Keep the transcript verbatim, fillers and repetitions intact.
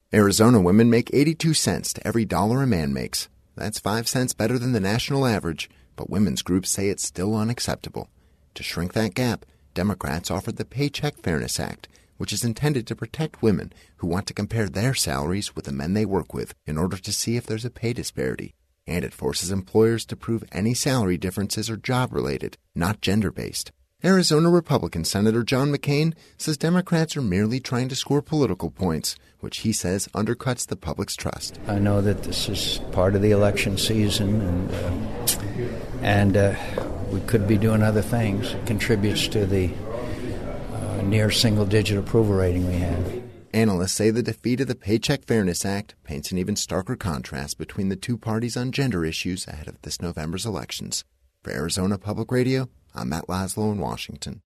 Arizona women make eighty-two cents to every dollar a man makes. That's five cents better than the national average, but women's groups say it's still unacceptable. To shrink that gap, Democrats offered the Paycheck Fairness Act, which is intended to protect women who want to compare their salaries with the men they work with in order to see if there's a pay disparity. And it forces employers to prove any salary differences are job-related, not gender-based. Arizona Republican Senator John McCain says Democrats are merely trying to score political points, which he says undercuts the public's trust. I know that this is part of the election season, and, uh, and uh, we could be doing other things. It contributes to the uh, near single-digit approval rating we have. Analysts say the defeat of the Paycheck Fairness Act paints an even starker contrast between the two parties on gender issues ahead of this November's elections. For Arizona Public Radio, I'm Matt Laszlo in Washington.